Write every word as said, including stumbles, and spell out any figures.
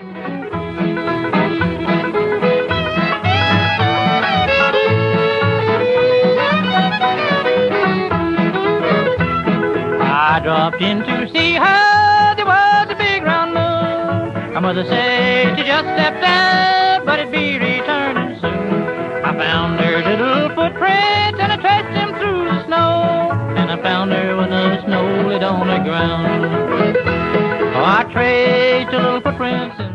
I dropped in to see her, there was a big round moon. My mother said she just stepped out, but it'd be returning soon. I found her little footprints and I traced them through the snow. And I found her when the snow laid on the ground. Oh, I traced her little footprints.